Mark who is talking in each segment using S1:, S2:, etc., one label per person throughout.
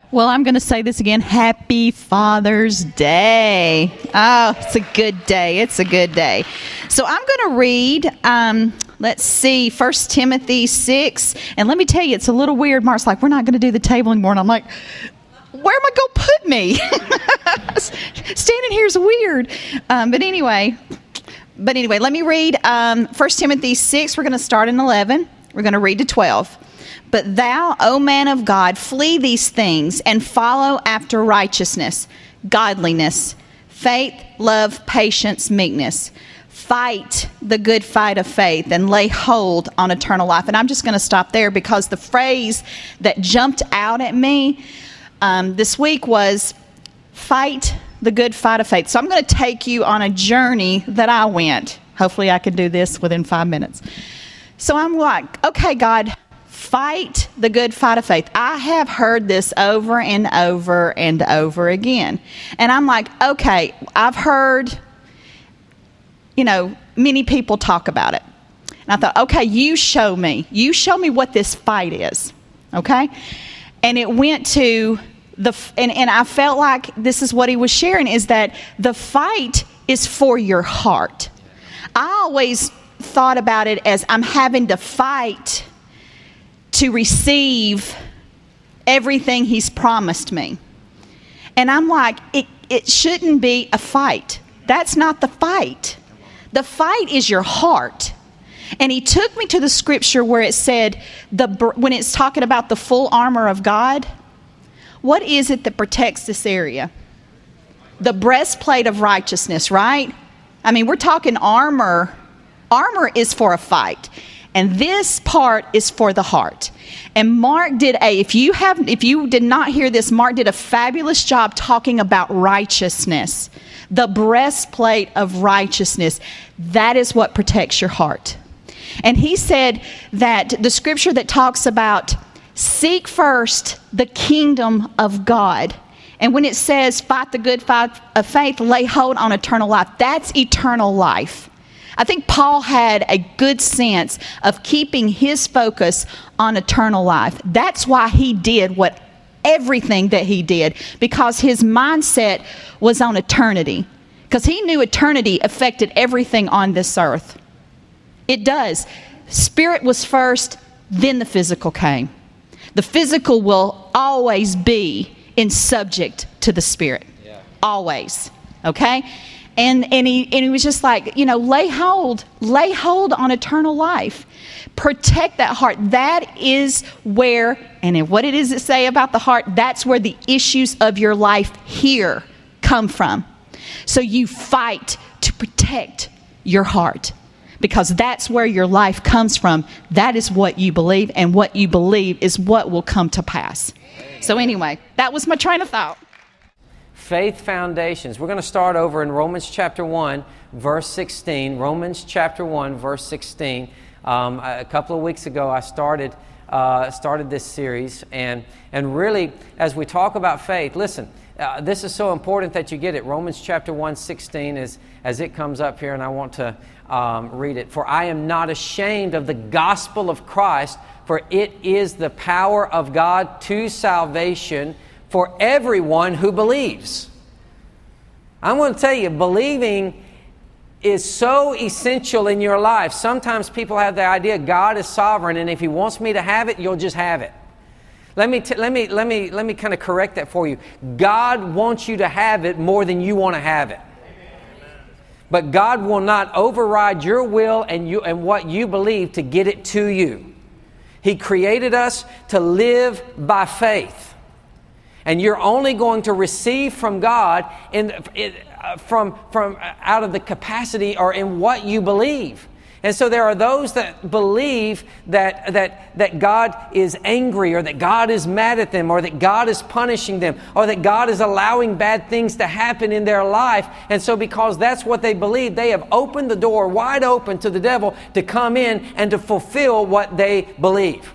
S1: Well, I'm going to say this again. Happy Father's Day. Oh, it's a good day. It's a good day. So I'm going to read, let's see, 1 Timothy 6. And let me tell you, it's a little weird. Mark's like, we're not going to do the table anymore. And I'm like, where am I going to put me? Standing here is weird. But anyway, let me read 1 Timothy 6. We're going to start in 11. We're going to read to 12. But thou, O man of God, flee these things and follow after righteousness, godliness, faith, love, patience, meekness. Fight the good fight of faith and lay hold on eternal life. And I'm just going to stop there because the phrase that jumped out at me this week was fight the good fight of faith. So I'm going to take you on a journey that I went. Hopefully I can do this within 5 minutes. So I'm like, okay, God, fight the good fight of faith. I have heard this over and over and over again. And I'm like, okay, I've heard, many people talk about it. And I thought, okay, you show me what this fight is. Okay? And it went to and I felt like this is what he was sharing, is that the fight is for your heart. I always thought about it as I'm having to fight to receive everything he's promised me. And I'm like, it shouldn't be a fight. That's not the fight. The fight is your heart. And he took me to the scripture where it said, when it's talking about the full armor of God, what is it that protects this area? The breastplate of righteousness, right? I mean, we're talking armor. Armor is for a fight. And this part is for the heart. And Mark did if you did not hear this, Mark did a fabulous job talking about righteousness. The breastplate of righteousness. That is what protects your heart. And he said that the scripture that talks about seek first the kingdom of God. And when it says fight the good fight of faith, lay hold on eternal life. That's eternal life. I think Paul had a good sense of keeping his focus on eternal life. That's why he did everything that he did, because his mindset was on eternity. Because he knew eternity affected everything on this earth. It does. Spirit was first, then the physical came. The physical will always be in subject to the spirit. Yeah. Always. Okay? And he was just like, lay hold on eternal life. Protect that heart. That is where, and what it is it say about the heart, that's where the issues of your life here come from. So you fight to protect your heart, because that's where your life comes from. That is what you believe, and what you believe is what will come to pass. So anyway, that was my train of thought.
S2: Faith foundations. We're going to start over in Romans chapter 1, verse 16. Romans chapter 1, verse 16. A couple of weeks ago, I started this series. And really, as we talk about faith, listen, this is so important that you get it. Romans chapter 1, 16, as it comes up here, and I want to read it. For I am not ashamed of the gospel of Christ, for it is the power of God to salvation for everyone who believes. I'm going to tell you, believing is so essential in your life. Sometimes people have the idea God is sovereign, and if He wants me to have it, you'll just have it. Let me kind of correct that for you. God wants you to have it more than you want to have it. But God will not override your will and what you believe to get it to you. He created us to live by faith. And you're only going to receive from God from out of the capacity or in what you believe. And so there are those that believe that God is angry, or that God is mad at them, or that God is punishing them, or that God is allowing bad things to happen in their life. And so because that's what they believe, they have opened the door wide open to the devil to come in and to fulfill what they believe.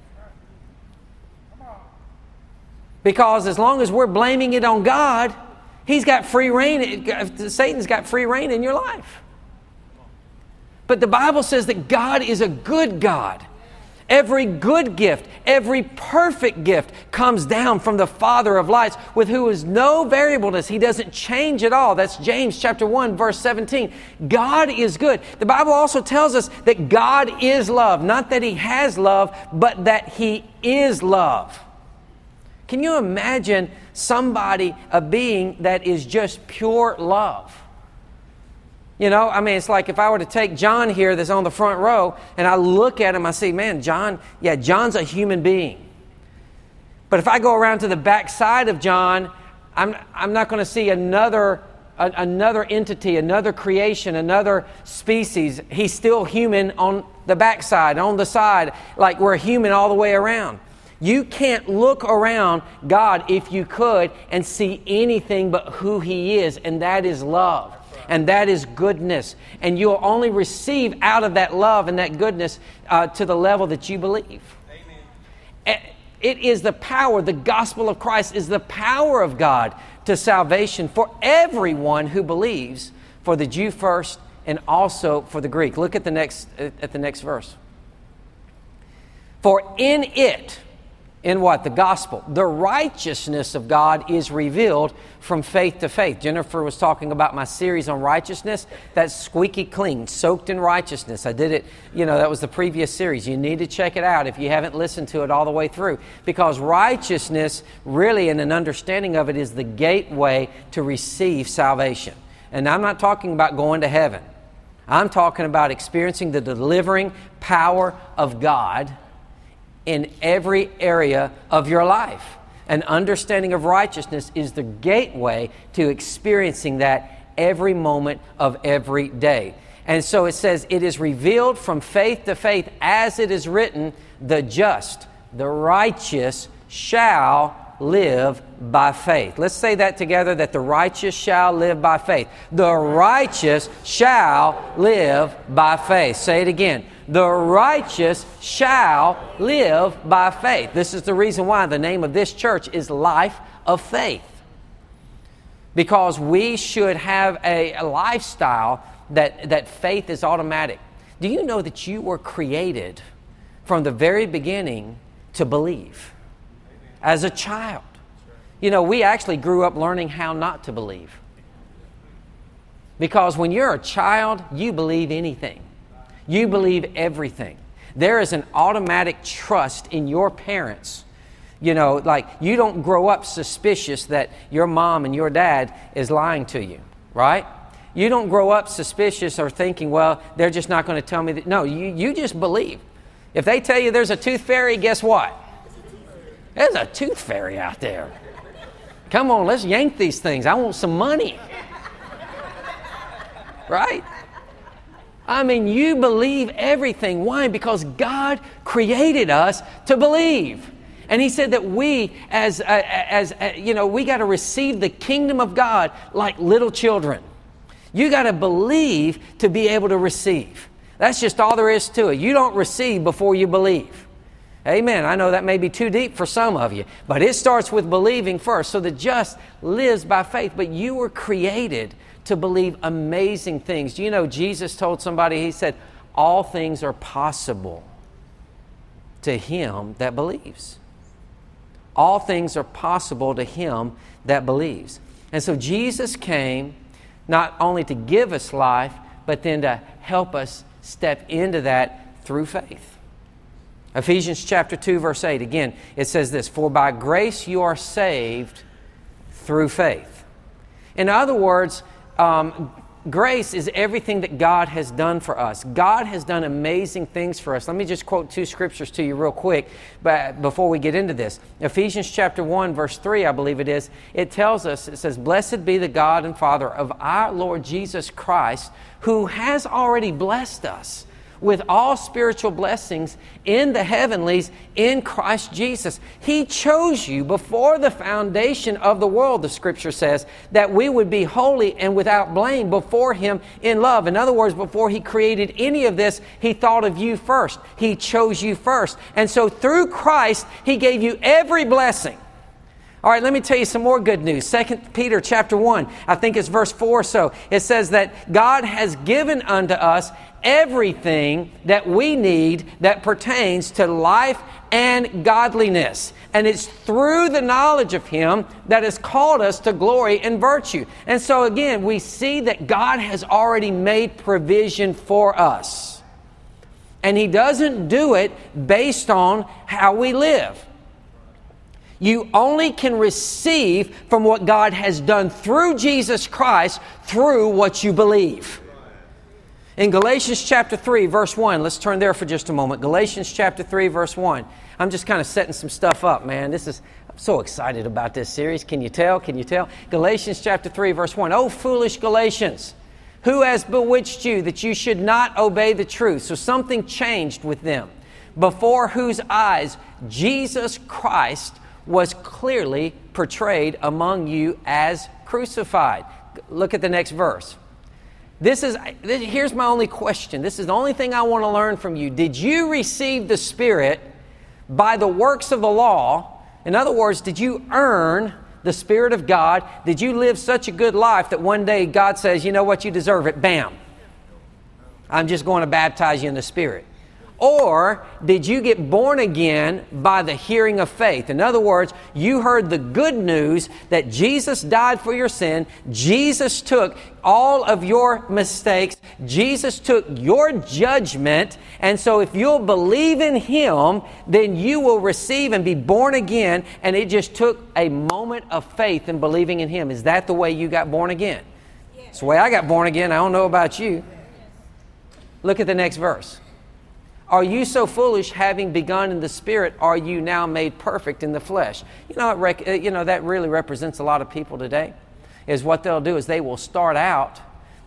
S2: Because as long as we're blaming it on God, He's got free reign. Satan's got free reign in your life. But the Bible says that God is a good God. Every good gift, every perfect gift comes down from the Father of lights, with who is no variableness. He doesn't change at all. That's James chapter 1, verse 17. God is good. The Bible also tells us that God is love. Not that He has love, but that He is love. Can you imagine somebody, a being that is just pure love? You know, I mean, it's like if I were to take John here that's on the front row and I look at him, I see, man, John's a human being. But if I go around to the back side of John, I'm not going to see another entity, another creation, another species. He's still human on the backside, on the side, like we're human all the way around. You can't look around God, if you could, and see anything but who He is, and that is love. And that is goodness. And you'll only receive out of that love and that goodness to the level that you believe. Amen. It is the power, the gospel of Christ is the power of God to salvation for everyone who believes, for the Jew first and also for the Greek. Look at the next verse. For in it, in what? The gospel. The righteousness of God is revealed from faith to faith. Jennifer was talking about my series on righteousness. That's squeaky clean, soaked in righteousness. I did it, that was the previous series. You need to check it out if you haven't listened to it all the way through. Because righteousness, really, and an understanding of it, is the gateway to receive salvation. And I'm not talking about going to heaven. I'm talking about experiencing the delivering power of God in every area of your life. An understanding of righteousness is the gateway to experiencing that every moment of every day. And so it says, it is revealed from faith to faith, as it is written, the just, the righteous shall live by faith. Let's say that together, that the righteous shall live by faith. The righteous shall live by faith. Say it again. The righteous shall live by faith. This is the reason why the name of this church is Life of Faith. Because we should have a lifestyle that faith is automatic. Do you know that you were created from the very beginning to believe? As a child. We actually grew up learning how not to believe. Because when you're a child, you believe anything. You believe everything. There is an automatic trust in your parents. Like you don't grow up suspicious that your mom and your dad is lying to you, right? You don't grow up suspicious or thinking, well, they're just not going to tell me that. No, you just believe. If they tell you there's a tooth fairy, guess what? There's a tooth fairy out there. Come on, let's yank these things. I want some money. Right? I mean, you believe everything. Why? Because God created us to believe. And He said that we, we got to receive the kingdom of God like little children. You got to believe to be able to receive. That's just all there is to it. You don't receive before you believe. Amen. I know that may be too deep for some of you, but it starts with believing first. So the just lives by faith, but you were created to believe amazing things. Do you know Jesus told somebody, He said, all things are possible to him that believes. All things are possible to him that believes. And so Jesus came not only to give us life, but then to help us step into that through faith. Ephesians chapter 2, verse 8, again, it says this, for by grace you are saved through faith. In other words, grace is everything that God has done for us. God has done amazing things for us. Let me just quote two scriptures to you real quick before we get into this. Ephesians chapter 1, verse 3, I believe it is, it tells us, it says, blessed be the God and Father of our Lord Jesus Christ, who has already blessed us with all spiritual blessings in the heavenlies in Christ Jesus. He chose you before the foundation of the world, the Scripture says, that we would be holy and without blame before Him in love. In other words, before He created any of this, He thought of you first. He chose you first. And so through Christ, He gave you every blessing. All right, let me tell you some more good news. 2 Peter chapter 1, I think it's verse 4 or so. It says that God has given unto us everything that we need that pertains to life and godliness. And it's through the knowledge of Him that has called us to glory and virtue. And so again, we see that God has already made provision for us. And He doesn't do it based on how we live. You only can receive from what God has done through Jesus Christ through what you believe. In Galatians chapter 3, verse 1, let's turn there for just a moment. Galatians chapter 3, verse 1. I'm just kind of setting some stuff up, man. I'm so excited about this series. Can you tell? Can you tell? Galatians chapter 3, verse 1. Oh, foolish Galatians, who has bewitched you that you should not obey the truth? So something changed with them, before whose eyes Jesus Christ was clearly portrayed among you as crucified. Look at the next verse. Here's my only question. This is the only thing I want to learn from you. Did you receive the Spirit by the works of the law? In other words, did you earn the Spirit of God? Did you live such a good life that one day God says, you know what, you deserve it, bam, I'm just going to baptize you in the Spirit? Or did you get born again by the hearing of faith? In other words, you heard the good news that Jesus died for your sin. Jesus took all of your mistakes. Jesus took your judgment. And so if you'll believe in Him, then you will receive and be born again. And it just took a moment of faith in believing in Him. Is that the way you got born again? It's the way I got born again. I don't know about you. Look at the next verse. Are you so foolish, having begun in the Spirit, are you now made perfect in the flesh? That really represents a lot of people today, is what they'll do is they will start out,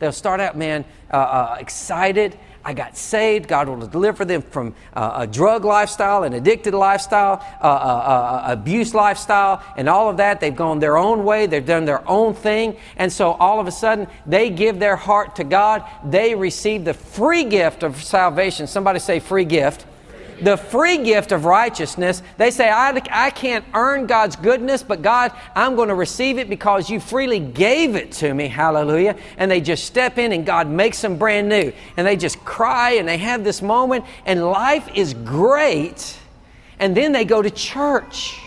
S2: excited. I got saved. God will deliver them from a drug lifestyle, an addicted lifestyle, abuse lifestyle, and all of that. They've gone their own way. They've done their own thing. And so all of a sudden, they give their heart to God. They receive the free gift of salvation. Somebody say free gift. The free gift of righteousness. They say, I can't earn God's goodness, but God, I'm going to receive it because you freely gave it to me. Hallelujah. And they just step in and God makes them brand new. And they just cry and they have this moment and life is great. And then they go to church.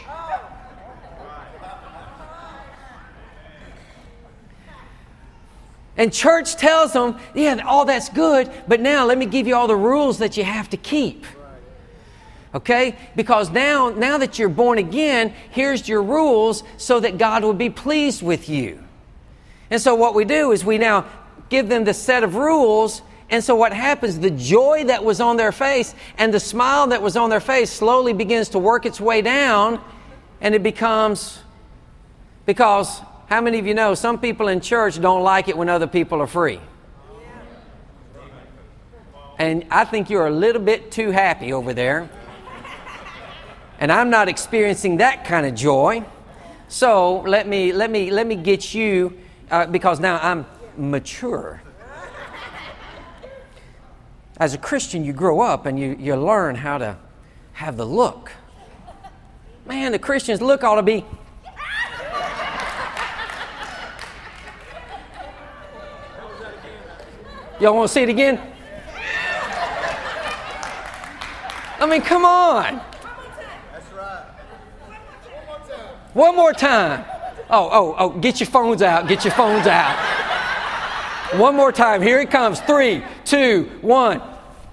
S2: And church tells them, yeah, all that's good, but now let me give you all the rules that you have to keep. Okay? Because now that you're born again, here's your rules so that God will be pleased with you. And so what we do is we now give them the set of rules. And so what happens, the joy that was on their face and the smile that was on their face slowly begins to work its way down. And it becomes, because how many of you know some people in church don't like it when other people are free? And I think you're a little bit too happy over there. And I'm not experiencing that kind of joy. So let me get you, because now I'm mature. As a Christian, you grow up and you learn how to have the look. Man, the Christian's look ought to be... Y'all want to see it again? I mean, come on. One more time. Oh, get your phones out. Get your phones out. One more time. Here it comes. 3, 2, 1.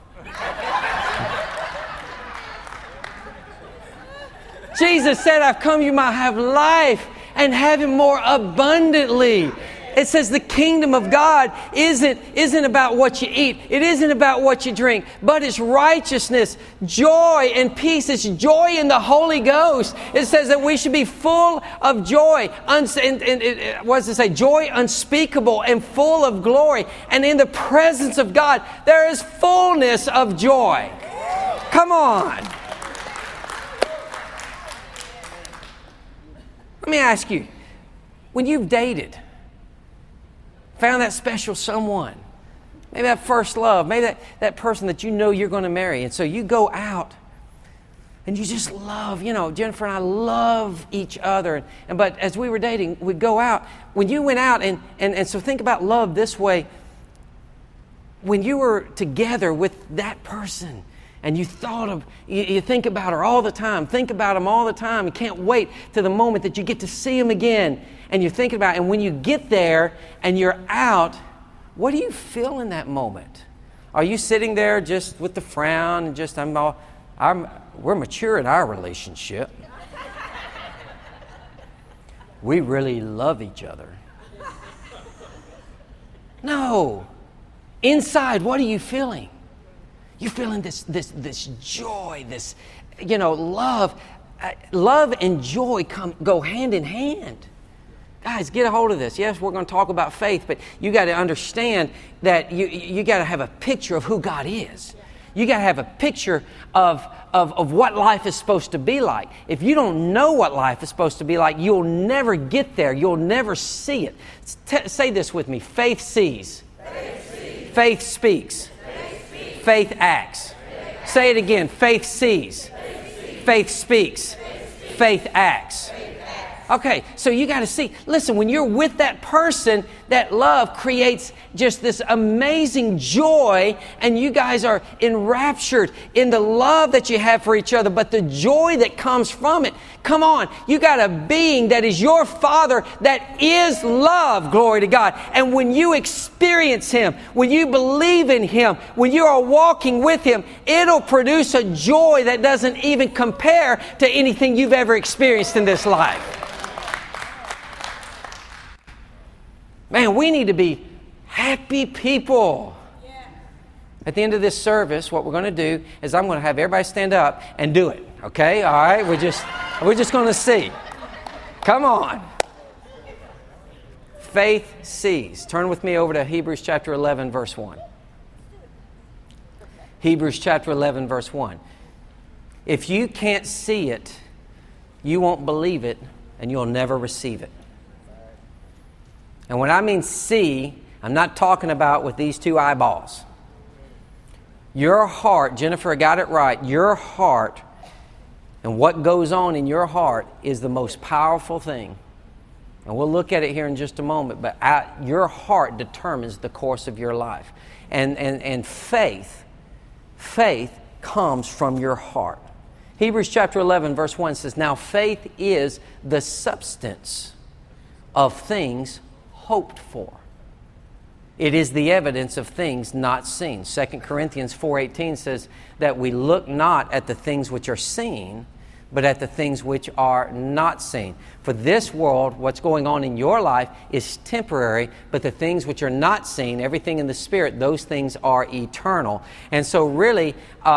S2: Jesus said, I've come you might have life and have it more abundantly. It says the kingdom of God isn't about what you eat. It isn't about what you drink, but it's righteousness, joy, and peace. It's joy in the Holy Ghost. It says that we should be full of joy. What does it say? Joy unspeakable and full of glory. And in the presence of God, there is fullness of joy. Come on. Let me ask you, when you've dated, found that special someone, maybe that first love, maybe that person that you know you're going to marry. And so you go out and you just love, Jennifer and I love each other. But as we were dating, we'd go out. When you went out, and so think about love this way. when you were together with that person and you think about her all the time, think about them all the time, and can't wait to the moment that you get to see them again, and you're thinking about it, and when you get there and you're out, what do you feel in that moment? Are you sitting there just with the frown and just, we're mature in our relationship. We really love each other. No. Inside, what are you feeling? You're feeling this joy, this, love. Love and joy go hand in hand. Guys, get a hold of this. Yes, we're going to talk about faith, but you got to understand that you got to have a picture of who God is. You got to have a picture of what life is supposed to be like. If you don't know what life is supposed to be like, you'll never get there. You'll never see it. Say this with me. Faith sees. Faith speaks. Faith acts. Say it again. Faith sees. Faith speaks. Faith acts. Okay, so you got to see. Listen, when you're with that person, that love creates just this amazing joy, and you guys are enraptured in the love that you have for each other, but the joy that comes from it. Come on, you got a being that is your Father that is love, glory to God. And when you experience Him, when you believe in Him, when you are walking with Him, it'll produce a joy that doesn't even compare to anything you've ever experienced in this life. Man, we need to be happy people. Yeah. At the end of this service, what we're going to do is I'm going to have everybody stand up and do it. Okay? All right? We're just going to see. Come on. Faith sees. Turn with me over to Hebrews chapter 11, verse 1. Hebrews chapter 11, verse 1. If you can't see it, you won't believe it, and you'll never receive it. And when I mean see, I'm not talking about with these two eyeballs. Your heart, Jennifer got it right, your heart and what goes on in your heart is the most powerful thing. And we'll look at it here in just a moment, but your heart determines the course of your life. And faith comes from your heart. Hebrews chapter 11, verse 1 says, now faith is the substance of things hoped for. It is the evidence of things not seen. 2 Corinthians 4:18 says that we look not at the things which are seen, but at the things which are not seen. For this world, what's going on in your life is temporary, but the things which are not seen, everything in the Spirit, those things are eternal. And so really,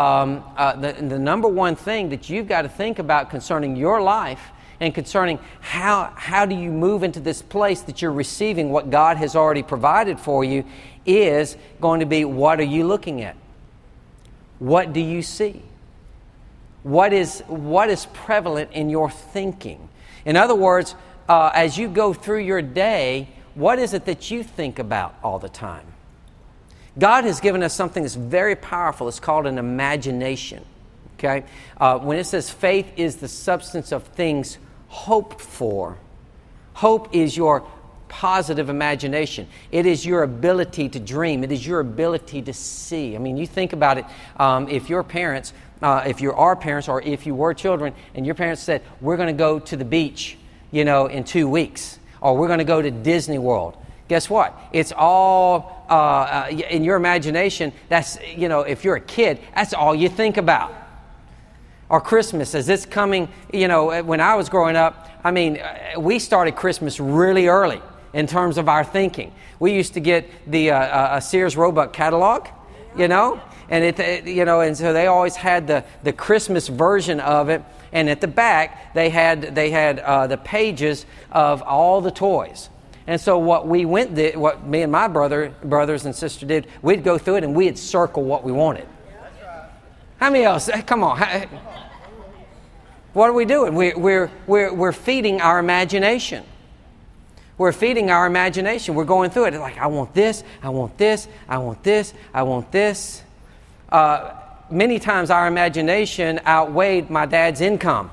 S2: the number one thing that you've got to think about concerning your life and concerning how do you move into this place that you're receiving what God has already provided for you is going to be, what are you looking at? What do you see? What is prevalent in your thinking? In other words, as you go through your day, what is it that you think about all the time? God has given us something that's very powerful. It's called an imagination. Okay? When it says faith is the substance of things hoped for, hope is your positive imagination. It is your ability to dream. It is your ability to see. I mean, you think about it. If your parents, if you are parents or if you were children and your parents said, we're going to go to the beach, in 2 weeks, or we're going to go to Disney World. Guess what? It's all in your imagination. That's, if you're a kid, that's all you think about. Or Christmas, as it's coming, when I was growing up, we started Christmas really early in terms of our thinking. We used to get the a Sears Roebuck catalog, and and so they always had the Christmas version of it, and at the back they had the pages of all the toys. And so what me and my brothers and sister did, we'd go through it and we'd circle what we wanted. How many else? Come on. What are we doing? We're feeding our imagination. We're feeding our imagination. We're going through it. It's like, I want this, I want this, I want this, I want this. Many times our imagination outweighed my dad's income.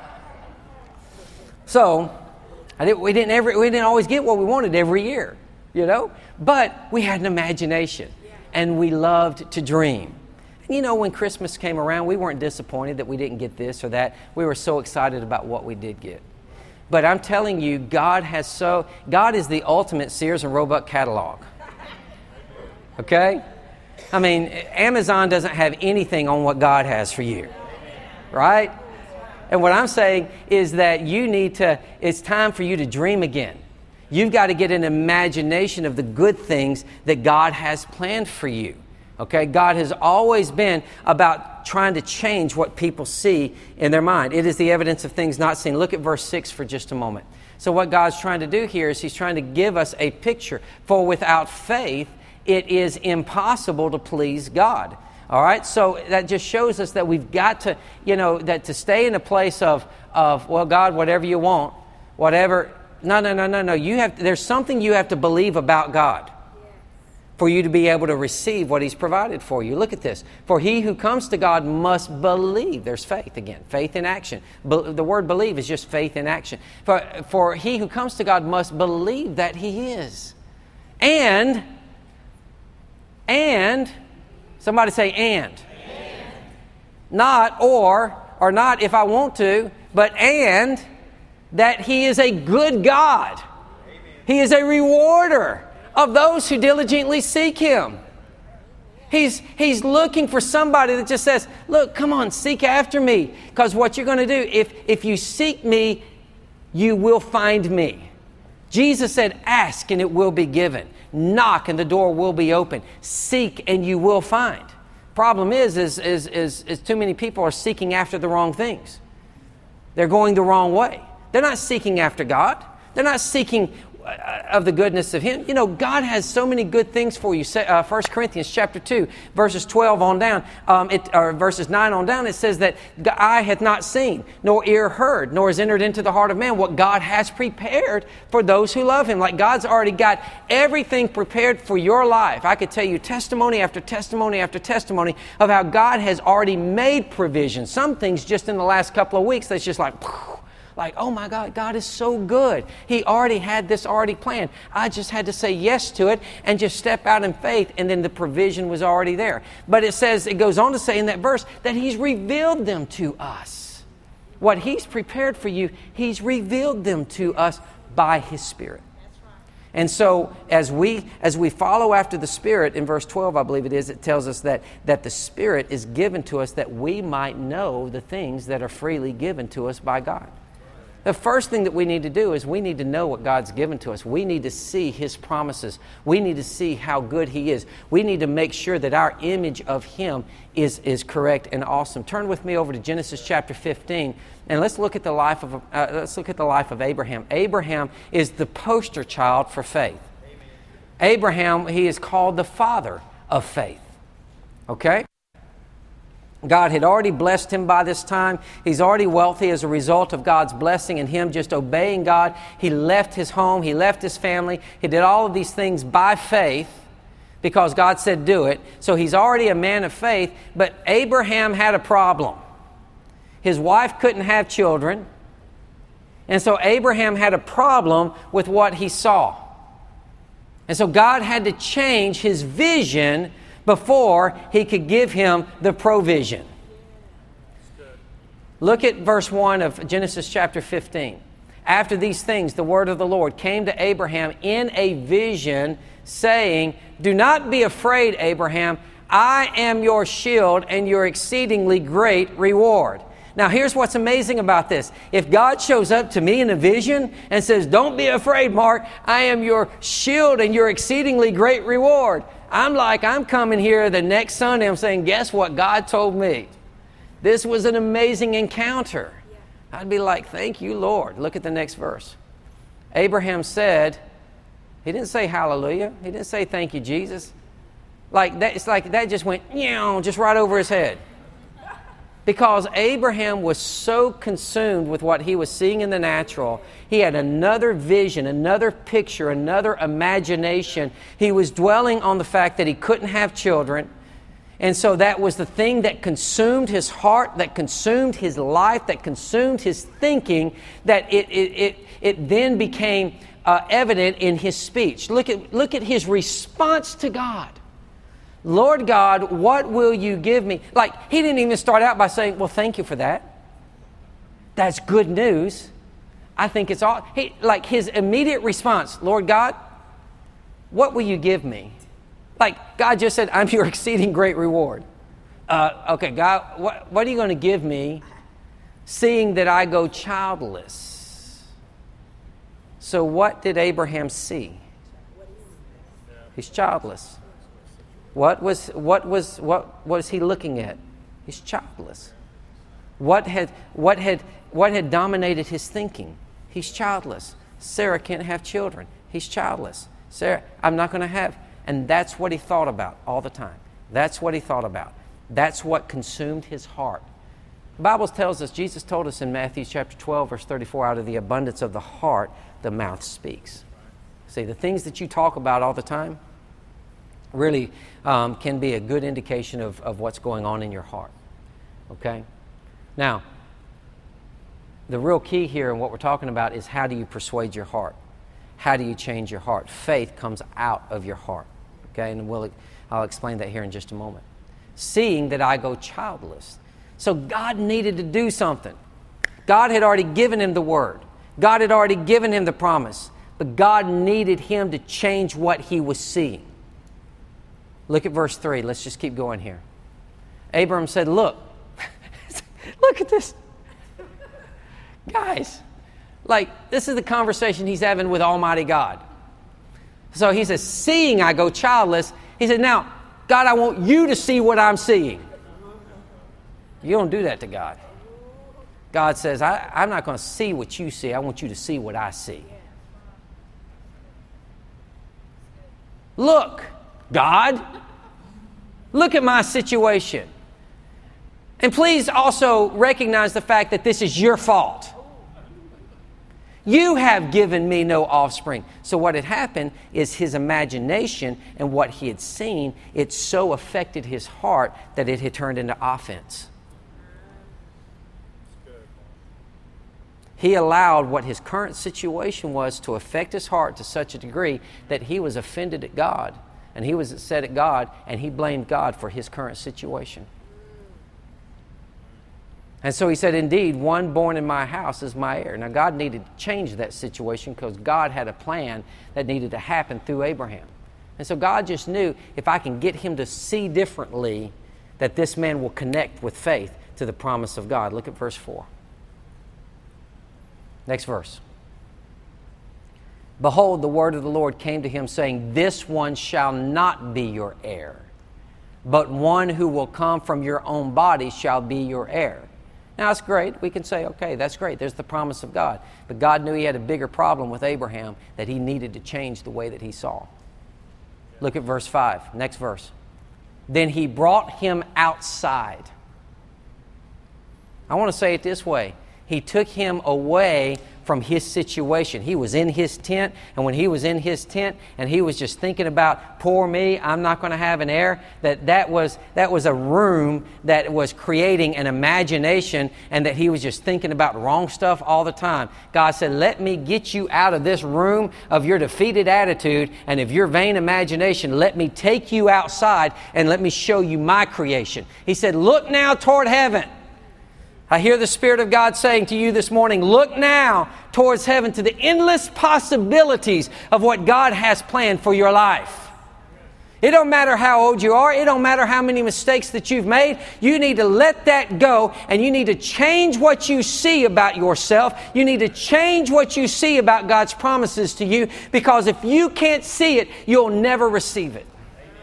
S2: So we didn't always get what we wanted every year. you know? But we had an imagination, and we loved to dream. And you know, when Christmas came around, we weren't disappointed that we didn't get this or that. We were so excited about what we did get. But I'm telling you, God is the ultimate Sears and Roebuck catalog. Okay? I mean, Amazon doesn't have anything on what God has for you. Right? And what I'm saying is that it's time for you to dream again. You've got to get an imagination of the good things that God has planned for you. Okay? God has always been about trying to change what people see in their mind. It is the evidence of things not seen. Look at verse 6 for just a moment. So what God's trying to do here is He's trying to give us a picture. For without faith, it is impossible to please God. All right? So that just shows us that we've got to, that to stay in a place of well, God, whatever you want, whatever. No. There's something you have to believe about God for you to be able to receive what He's provided for you. Look at this. For he who comes to God must believe. There's faith again. Faith in action. The word believe is just faith in action. For he who comes to God must believe that He is. And, somebody say and. Not or not if I want to, but and that He is a good God. Amen. He is a rewarder of those who diligently seek Him. He's looking for somebody that just says, look, come on, seek after me. Because what you're going to do, if you seek me, you will find me. Jesus said, ask and it will be given. Knock and the door will be open. Seek and you will find. Problem is too many people are seeking after the wrong things. They're going the wrong way. They're not seeking after God. They're not seeking of the goodness of Him. You know, God has so many good things for you. 1 Corinthians chapter 2, verses 12 on down, or verses 9 on down, it says that eye hath not seen, nor ear heard, nor has entered into the heart of man what God has prepared for those who love Him. Like God's already got everything prepared for your life. I could tell you testimony after testimony after testimony of how God has already made provision. Some things just in the last couple of weeks that's just like, oh my God, God is so good. He already had this already planned. I just had to say yes to it and just step out in faith, and then the provision was already there. But it goes on to say in that verse that He's revealed them to us. What He's prepared for you, He's revealed them to us by His Spirit. And so as we follow after the Spirit, in verse 12, I believe it tells us that the Spirit is given to us that we might know the things that are freely given to us by God. The first thing that we need to do is we need to know what God's given to us. We need to see His promises. We need to see how good He is. We need to make sure that our image of Him is correct and awesome. Turn with me over to Genesis chapter 15, and let's look at the life of Abraham. Abraham is the poster child for faith. Amen. Abraham, he is called the father of faith. Okay? God had already blessed him by this time. He's already wealthy as a result of God's blessing and him just obeying God. He left his home. He left his family. He did all of these things by faith because God said do it. So he's already a man of faith. But Abraham had a problem. His wife couldn't have children. And so Abraham had a problem with what he saw. And so God had to change his vision before He could give him the provision. Look at verse 1 of Genesis chapter 15. After these things, the word of the Lord came to Abraham in a vision, saying, do not be afraid, Abraham. I am your shield and your exceedingly great reward. Now, here's what's amazing about this. If God shows up to me in a vision and says, don't be afraid, Mark. I am your shield and your exceedingly great reward. I'm coming here the next Sunday, I'm saying, guess what God told me? This was an amazing encounter. I'd be like, thank you, Lord. Look at the next verse. Abraham said, he didn't say hallelujah. He didn't say thank you, Jesus. Like that, it's like that just went, just right over his head. Because Abraham was so consumed with what he was seeing in the natural, he had another vision, another picture, another imagination. He was dwelling on the fact that he couldn't have children. And so that was the thing that consumed his heart, that consumed his life, that consumed his thinking, that it then became evident in his speech. Look at his response to God. Lord God, what will you give me? Like, he didn't even start out by saying, well, thank you for that. That's good news. I think it's all, like his immediate response, Lord God, what will you give me? Like, God just said, I'm your exceeding great reward. Okay, God, what are you going to give me, seeing that I go childless? So what did Abraham see? He's childless. What was he looking at? He's childless. What had dominated his thinking? He's childless. Sarah can't have children. He's childless. Sarah, I'm not going to have. And that's what he thought about all the time. That's what he thought about. That's what consumed his heart. The Bible tells us, Jesus told us in Matthew chapter 12, verse 34, out of the abundance of the heart, the mouth speaks. See, the things that you talk about all the time really can be a good indication of what's going on in your heart. Okay? Now, the real key here in what we're talking about is, how do you persuade your heart? How do you change your heart? Faith comes out of your heart. Okay, and I'll explain that here in just a moment. Seeing that I go childless. So God needed to do something. God had already given him the word. God had already given him the promise. But God needed him to change what he was seeing. Look at verse 3. Let's just keep going here. Abram said, look. Look at this. Guys, like, this is the conversation he's having with Almighty God. So he says, seeing I go childless. He said, now, God, I want you to see what I'm seeing. You don't do that to God. God says, I'm not going to see what you see. I want you to see what I see. Look, God, look at my situation. And please also recognize the fact that this is your fault. You have given me no offspring. So what had happened is his imagination and what he had seen, it so affected his heart that it had turned into offense. He allowed what his current situation was to affect his heart to such a degree that he was offended at God, and he was upset at God, and he blamed God for his current situation. And so he said, indeed, one born in my house is my heir. Now, God needed to change that situation because God had a plan that needed to happen through Abraham. And so God just knew, if I can get him to see differently, that this man will connect with faith to the promise of God. Look at verse 4. Next verse. Behold, the word of the Lord came to him, saying, this one shall not be your heir, but one who will come from your own body shall be your heir. Now, it's great. We can say, okay, that's great. There's the promise of God. But God knew he had a bigger problem with Abraham, that he needed to change the way that he saw. Look at verse 5. Next verse. Then he brought him outside. I want to say it this way. He took him away from his situation. He was in his tent, and when he was in his tent and he was just thinking about, poor me, I'm not going to have an heir, that was a room that was creating an imagination, and that he was just thinking about wrong stuff all the time. God said, let me get you out of this room of your defeated attitude and of your vain imagination. Let me take you outside and let me show you my creation. He said, look now toward heaven. I hear the Spirit of God saying to you this morning, look now towards heaven, to the endless possibilities of what God has planned for your life. It don't matter how old you are. It don't matter how many mistakes that you've made. You need to let that go, and you need to change what you see about yourself. You need to change what you see about God's promises to you, because if you can't see it, you'll never receive it.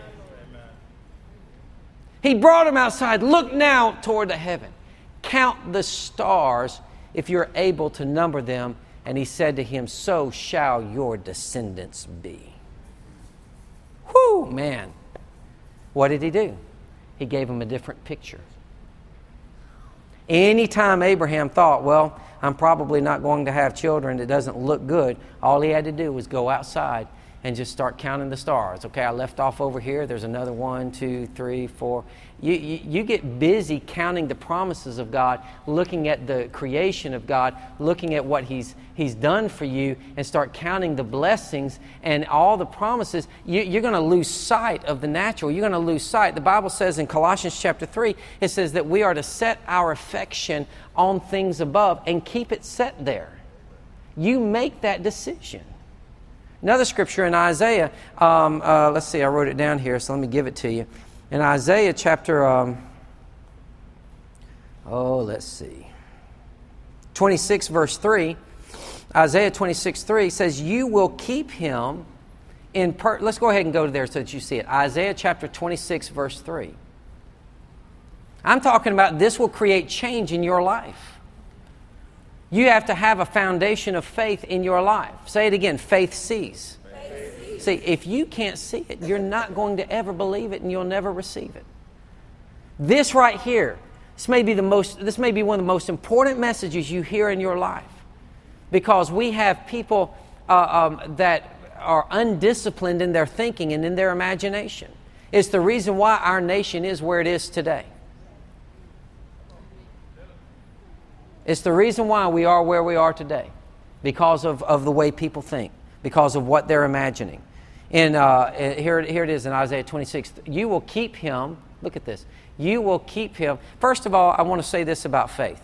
S2: He brought him outside. Look now toward the heaven. Count the stars if you're able to number them. And he said to him, so shall your descendants be. Whew, man. What did he do? He gave him a different picture. Anytime Abraham thought, well, I'm probably not going to have children, it doesn't look good, all he had to do was go outside and just start counting the stars. Okay, I left off over here. There's another 1, 2, 3, 4. You get busy counting the promises of God, looking at the creation of God, looking at what He's done for you, and start counting the blessings and all the promises. You're going to lose sight of the natural. You're going to lose sight. The Bible says in Colossians chapter 3, it says that we are to set our affection on things above and keep it set there. You make that decision. Another scripture in Isaiah, let's see, I wrote it down here, so let me give it to you. In Isaiah chapter, 26 verse 3, Isaiah 26, 3 says, you will keep him in, let's go ahead and go there so that you see it. Isaiah chapter 26 verse 3. I'm talking about this will create change in your life. You have to have a foundation of faith in your life. Say it again, faith sees. See, if you can't see it, you're not going to ever believe it and you'll never receive it. This right here, this may be one of the most important messages you hear in your life, because we have people that are undisciplined in their thinking and in their imagination. It's the reason why our nation is where it is today. It's the reason why we are where we are today, because of the way people think, because of what they're imagining. And here it is in Isaiah 26. You will keep him. Look at this. You will keep him. First of all, I want to say this about faith.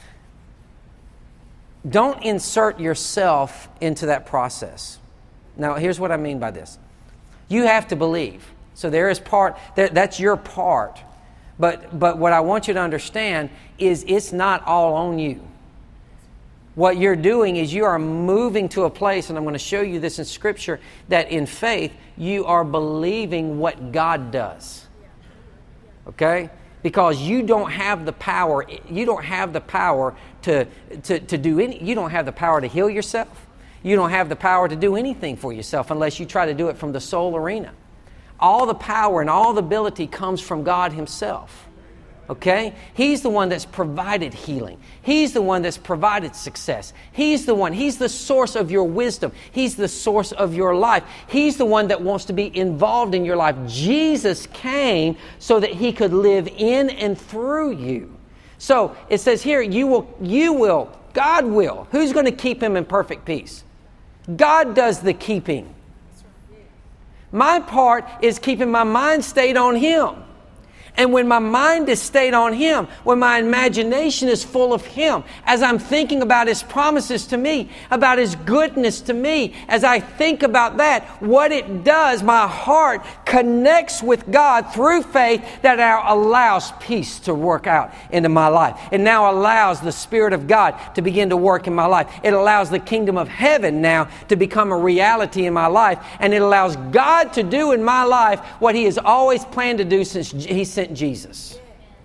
S2: Don't insert yourself into that process. Now, here's what I mean by this. You have to believe. So there is part, that's your part. But what I want you to understand is it's not all on you. What you're doing is you are moving to a place, and I'm going to show you this in Scripture, that in faith you are believing what God does. Okay? Because you don't have the power. You don't have the power to do any. You don't have the power to heal yourself. You don't have the power to do anything for yourself unless you try to do it from the soul arena. All the power and all the ability comes from God Himself. Okay? He's the one that's provided healing. He's the one that's provided success. He's the source of your wisdom. He's the source of your life. He's the one that wants to be involved in your life. Jesus came so that He could live in and through you. So it says here, God will. Who's going to keep Him in perfect peace? God does the keeping. My part is keeping my mind stayed on Him. And when my mind is stayed on Him, when my imagination is full of Him, as I'm thinking about His promises to me, about His goodness to me, as I think about that, what it does, my heart connects with God through faith that now allows peace to work out into my life. It now allows the Spirit of God to begin to work in my life. It allows the kingdom of heaven now to become a reality in my life. And it allows God to do in my life what He has always planned to do since He sent Jesus.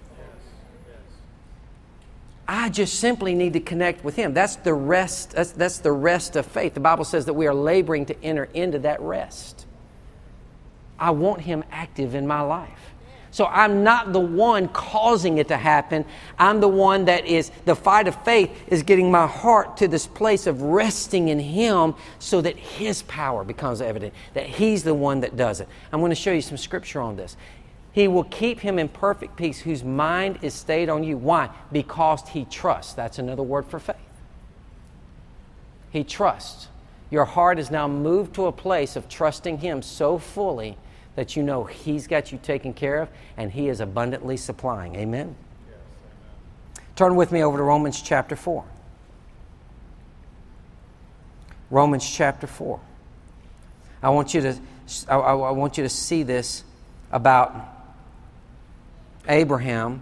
S2: I just simply need to connect with Him. That's the rest. That's the rest of faith. The Bible says that we are laboring to enter into that rest. I want Him active in my life. So I'm not the one causing it to happen. I'm the one that is, the fight of faith is getting my heart to this place of resting in Him so that His power becomes evident, that He's the one that does it. I'm going to show you some scripture on this. He will keep him in perfect peace whose mind is stayed on you. Why? Because he trusts. That's another word for faith. He trusts. Your heart is now moved to a place of trusting Him so fully that you know He's got you taken care of and He is abundantly supplying. Amen? Yes, amen. Turn with me over to Romans chapter 4. Romans chapter 4. I want you to see this about Abraham.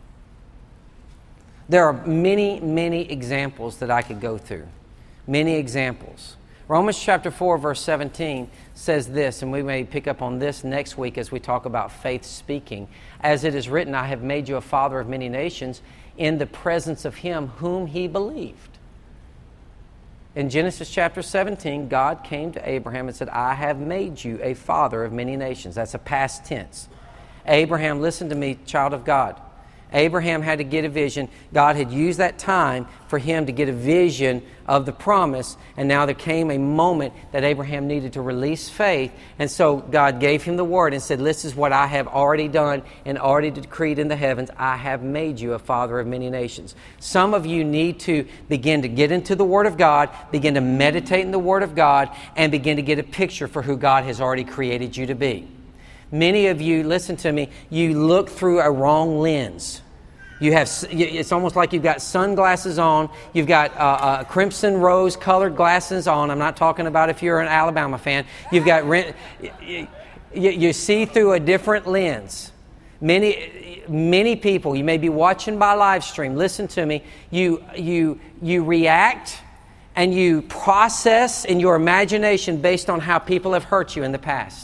S2: There are many, many examples that I could go through. Many examples. Romans chapter 4 verse 17 says this, and we may pick up on this next week as we talk about faith speaking. As it is written, I have made you a father of many nations in the presence of Him whom he believed. In Genesis chapter 17, God came to Abraham and said, I have made you a father of many nations. That's a past tense. Abraham, listen to me, child of God. Abraham had to get a vision. God had used that time for him to get a vision of the promise. And now there came a moment that Abraham needed to release faith. And so God gave him the word and said, this is what I have already done and already decreed in the heavens. I have made you a father of many nations. Some of you need to begin to get into the Word of God, begin to meditate in the Word of God, and begin to get a picture for who God has already created you to be. Many of you, listen to me, you look through a wrong lens. It's almost like you've got sunglasses on, you've got crimson rose colored glasses on. I'm not talking about if you're an Alabama fan. You've got, you see through a different lens. Many people, you may be watching by live stream, listen to me, you react and you process in your imagination based on how people have hurt you in the past.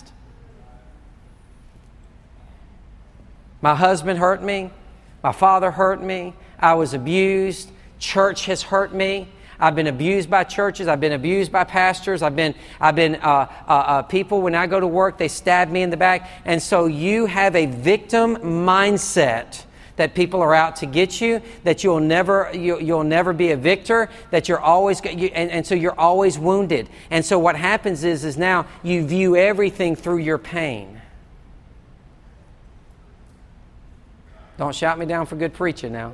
S2: My husband hurt me. My father hurt me. I was abused. Church has hurt me. I've been abused by churches. I've been abused by pastors. I've been people, when I go to work, they stab me in the back. And so you have a victim mindset that people are out to get you, that you'll never be a victor, that you're always, and so you're always wounded. And so what happens is now you view everything through your pain. Don't shout me down for good preaching now.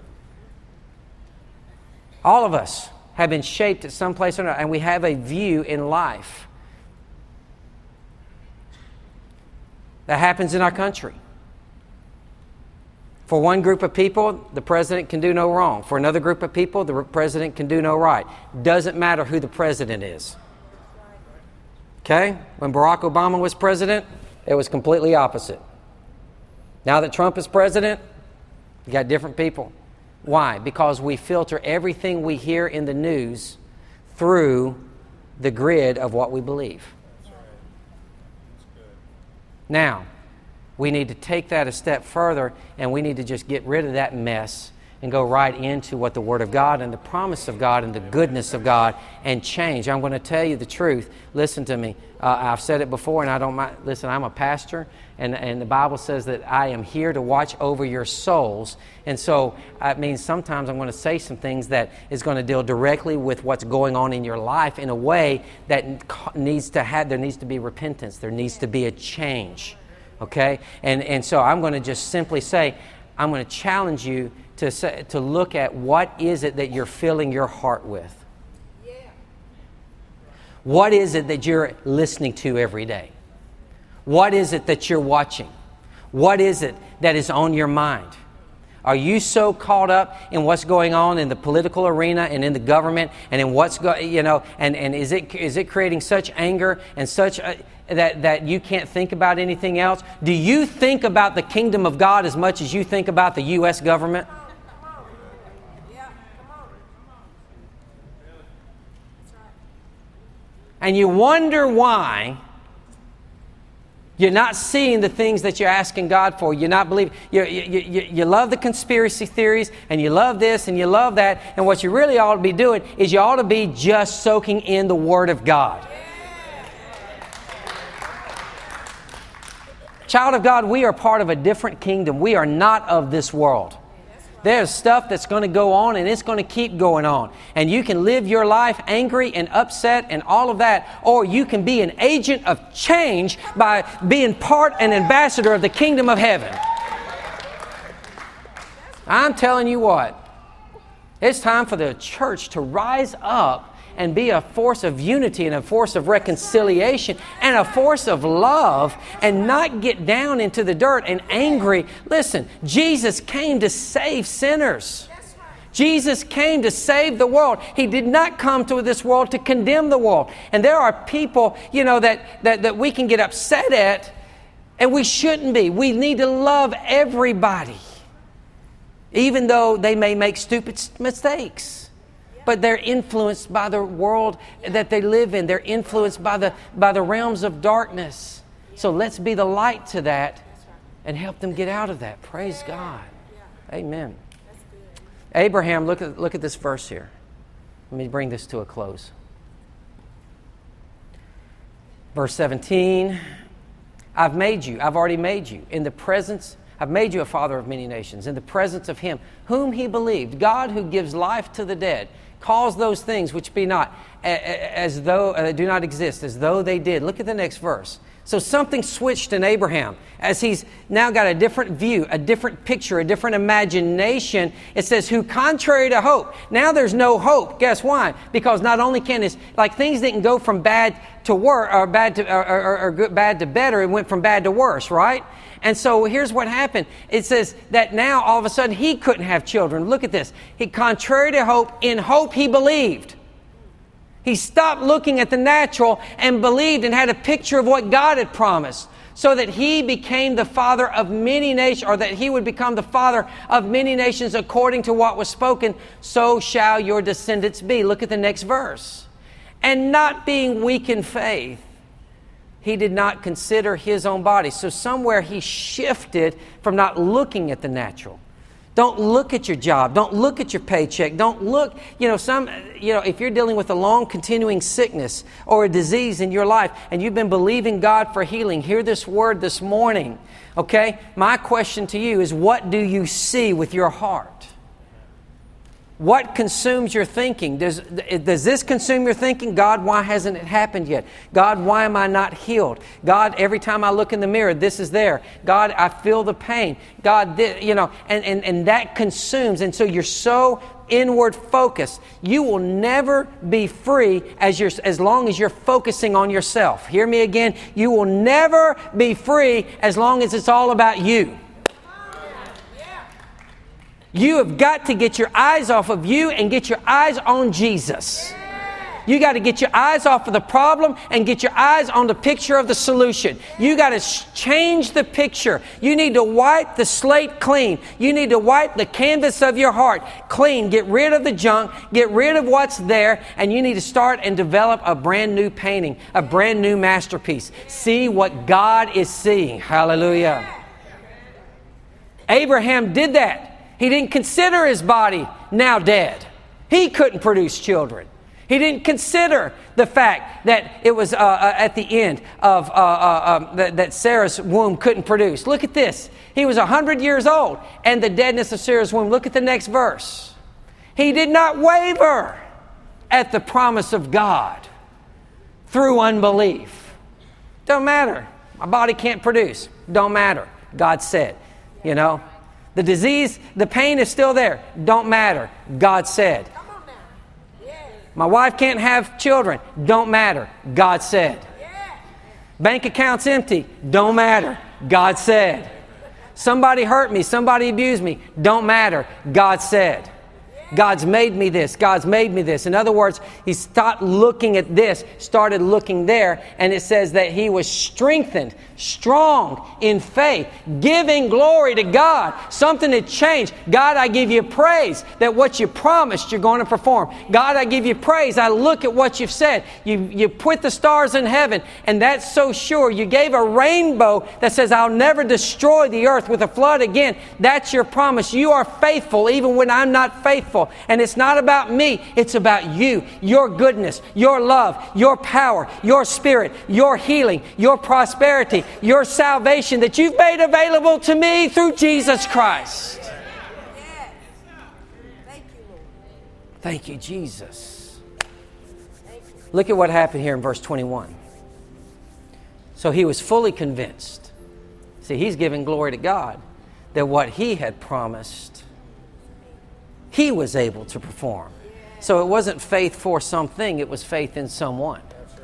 S2: All of us have been shaped at some place or another, and we have a view in life. That happens in our country. For one group of people, the president can do no wrong. For another group of people, the president can do no right. Doesn't matter who the president is. Okay? When Barack Obama was president, it was completely opposite. Now that Trump is president, you got different people. Why? Because we filter everything we hear in the news through the grid of what we believe. Now, we need to take that a step further, and we need to just get rid of that mess and go right into what the Word of God and the promise of God and the goodness of God and change. I'm going to tell you the truth. Listen to me. I've said it before, and I don't mind. Listen, I'm a pastor, and the Bible says that I am here to watch over your souls. And so it means sometimes I'm going to say some things that is going to deal directly with what's going on in your life in a way that there needs to be repentance. There needs to be a change. Okay? And so I'm going to just simply say, I'm going to challenge you to look at what is it that you're filling your heart with. What is it that you're listening to every day? What is it that you're watching? What is it that is on your mind? Are you so caught up in what's going on in the political arena and in the government and in what's and is it creating such anger and such that you can't think about anything else? Do you think about the kingdom of God as much as you think about the U.S. government? And you wonder why you're not seeing the things that you're asking God for. You're not believing. You love the conspiracy theories, and you love this, and you love that. And what you really ought to be doing is you ought to be just soaking in the Word of God. Child of God, we are part of a different kingdom. We are not of this world. There's stuff that's going to go on, and it's going to keep going on. And you can live your life angry and upset and all of that, or you can be an agent of change by being part and ambassador of the kingdom of heaven. I'm telling you what, it's time for the church to rise up and be a force of unity and a force of reconciliation and a force of love, and not get down into the dirt and angry. Listen, Jesus came to save sinners. Jesus came to save the world. He did not come to this world to condemn the world. And there are people, that we can get upset at, and we shouldn't be. We need to love everybody, even though they may make stupid mistakes. But they're influenced by the world that they live in. They're influenced by the realms of darkness. So let's be the light to that and help them get out of that. Praise God. Amen. Abraham, look at this verse here. Let me bring this to a close. Verse 17, I've already made you in the presence I've made you a father of many nations in the presence of him whom he believed, God who gives life to the dead, calls those things which be not as though do not exist, as though they did. Look at the next verse. So something switched in Abraham as he's now got a different view, a different picture, a different imagination. It says, who contrary to hope. Now there's no hope. Guess why? Because not only can this, like things didn't go from bad to worse, or bad to better, it went from bad to worse, right? And so here's what happened. It says that now all of a sudden he couldn't have children. Look at this. He, contrary to hope, in hope he believed. He stopped looking at the natural and believed and had a picture of what God had promised, so that he became the father of many nations, or that he would become the father of many nations according to what was spoken, so shall your descendants be. Look at the next verse. And not being weak in faith, he did not consider his own body. So somewhere he shifted from not looking at the natural. Don't look at your job. Don't look at your paycheck. Don't look, if you're dealing with a long continuing sickness or a disease in your life and you've been believing God for healing, hear this word this morning, okay? My question to you is, what do you see with your heart? What consumes your thinking? Does this consume your thinking? God, why hasn't it happened yet? God, why am I not healed? God, every time I look in the mirror, this is there. God, I feel the pain. God, and that consumes. And so you're so inward focused. You will never be free as long as you're focusing on yourself. Hear me again. You will never be free as long as it's all about you. You have got to get your eyes off of you and get your eyes on Jesus. You got to get your eyes off of the problem and get your eyes on the picture of the solution. You got to change the picture. You need to wipe the slate clean. You need to wipe the canvas of your heart clean. Get rid of the junk. Get rid of what's there. And you need to start and develop a brand new painting, a brand new masterpiece. See what God is seeing. Hallelujah. Abraham did that. He didn't consider his body now dead. He couldn't produce children. He didn't consider the fact that it was at the end of that Sarah's womb couldn't produce. Look at this. He was 100 years old and the deadness of Sarah's womb. Look at the next verse. He did not waver at the promise of God through unbelief. Don't matter. My body can't produce. Don't matter. God said, The disease, the pain is still there. Don't matter. God said. My wife can't have children. Don't matter. God said. Bank account's empty. Don't matter. God said. Somebody hurt me. Somebody abused me. Don't matter. God said. God's made me this. God's made me this. In other words, he stopped looking at this, started looking there, and it says that he was strengthened, strong in faith, giving glory to God. Something had changed. God, I give you praise that what you promised you're going to perform. God, I give you praise. I look at what you've said. You put the stars in heaven, and that's so sure. You gave a rainbow that says, I'll never destroy the earth with a flood again. That's your promise. You are faithful even when I'm not faithful. And it's not about me. It's about you, your goodness, your love, your power, your spirit, your healing, your prosperity, your salvation that you've made available to me through Jesus Christ. Thank you, Jesus. Look at what happened here in verse 21. So he was fully convinced. See, he's giving glory to God that what he had promised, he was able to perform. So it wasn't faith for something, it was faith in someone.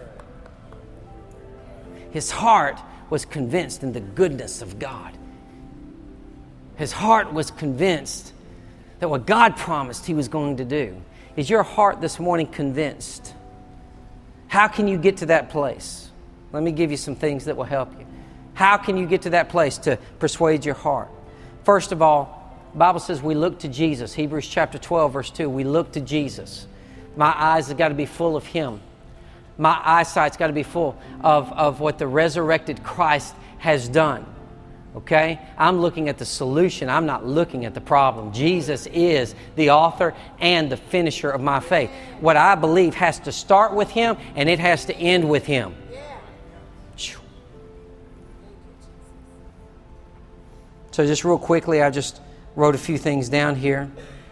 S2: His heart was convinced in the goodness of God. His heart was convinced that what God promised he was going to do. Is your heart this morning convinced? How can you get to that place? Let me give you some things that will help you. How can you get to that place to persuade your heart? First of all, the Bible says we look to Jesus. Hebrews chapter 12, verse 2. We look to Jesus. My eyes have got to be full of Him. My eyesight's got to be full of what the resurrected Christ has done. Okay? I'm looking at the solution. I'm not looking at the problem. Jesus is the author and the finisher of my faith. What I believe has to start with Him and it has to end with Him. So just real quickly, I just wrote a few things down here.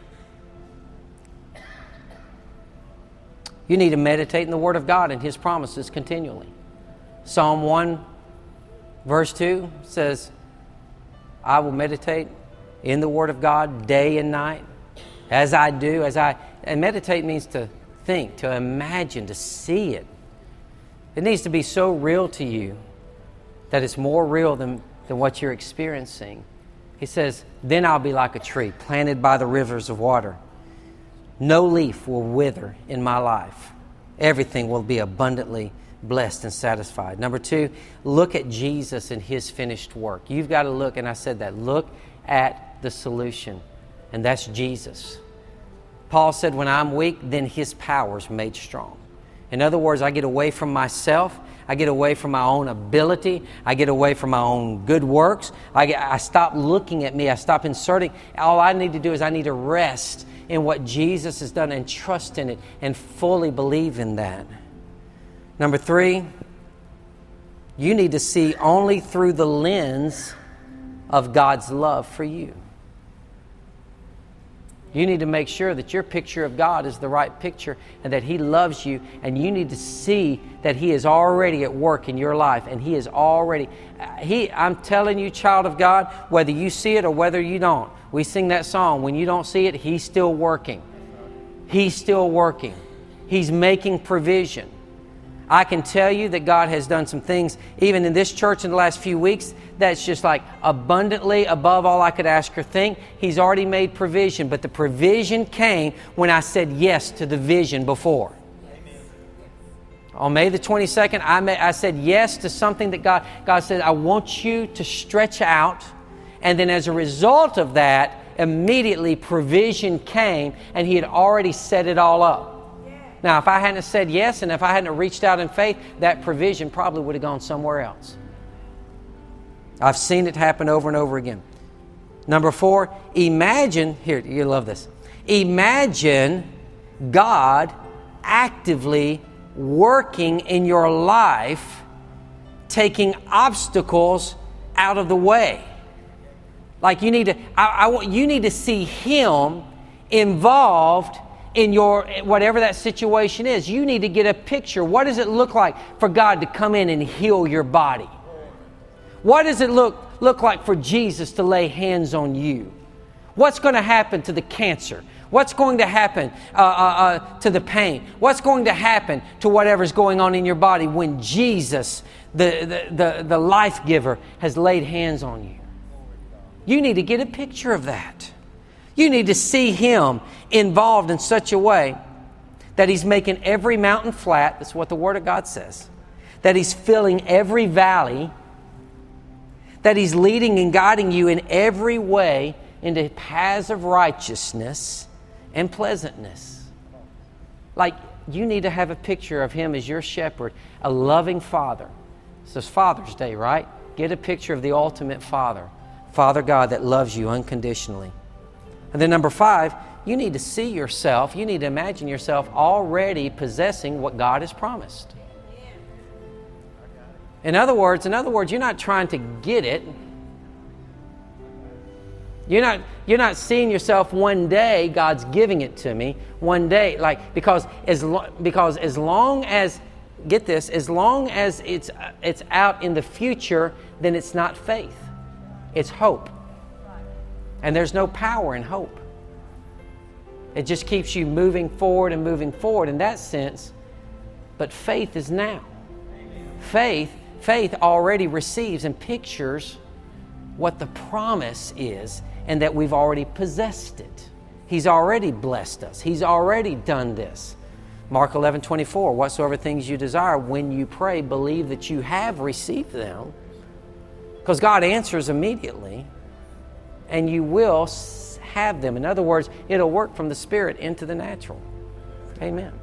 S2: You need to meditate in the Word of God and His promises continually. Psalm 1, verse 2 says, I will meditate in the Word of God day and night. And meditate means to think, to imagine, to see it. It needs to be so real to you that it's more real than what you're experiencing. He says, then I'll be like a tree planted by the rivers of water. No leaf will wither in my life. Everything will be abundantly blessed and satisfied. Number 2, look at Jesus and His finished work. You've got to look, and I said that, look at the solution, and that's Jesus. Paul said, when I'm weak, then His power is made strong. In other words, I get away from myself. I get away from my own ability. I get away from my own good works. I stop looking at me. I stop inserting. All I need to do is I need to rest in what Jesus has done and trust in it and fully believe in that. Number 3, you need to see only through the lens of God's love for you. You need to make sure that your picture of God is the right picture and that He loves you, and you need to see that He is already at work in your life, and He is already... I'm telling you, child of God, whether you see it or whether you don't, we sing that song, when you don't see it, He's still working. He's still working. He's making provision. I can tell you that God has done some things, even in this church in the last few weeks, that's just like abundantly above all I could ask or think. He's already made provision, but the provision came when I said yes to the vision before. Amen. On May the 22nd, I said yes to something that God said, I want you to stretch out. And then as a result of that, immediately provision came, and He had already set it all up. Now, if I hadn't said yes, and if I hadn't reached out in faith, that provision probably would have gone somewhere else. I've seen it happen over and over again. Number 4, imagine, here, you love this. Imagine God actively working in your life, taking obstacles out of the way. Like you need to see Him involved in your whatever that situation is. You need to get a picture. What does it look like for God to come in and heal your body? What does it look like for Jesus to lay hands on you? What's going to happen to the cancer? What's going to happen to the pain? What's going to happen to whatever's going on in your body when Jesus, the life giver, has laid hands on you? You need to get a picture of that. You need to see Him involved in such a way that He's making every mountain flat. That's what the Word of God says. That He's filling every valley. That He's leading and guiding you in every way into paths of righteousness and pleasantness. Like, you need to have a picture of Him as your shepherd, a loving Father. This is Father's Day, right? Get a picture of the ultimate Father. Father God that loves you unconditionally. And then number 5, you need to see yourself, you need to imagine yourself already possessing what God has promised. In other words, you're not trying to get it. You're not seeing yourself one day, God's giving it to me, one day, like because as long as get this, as long as it's out in the future, then it's not faith. It's hope. And there's no power in hope. It just keeps you moving forward in that sense. But faith is now. Faith already receives and pictures what the promise is and that we've already possessed it. He's already blessed us. He's already done this. Mark 11:24, whatsoever things you desire, when you pray, believe that you have received them. Because God answers immediately. And you will have them. In other words, it'll work from the Spirit into the natural. Amen.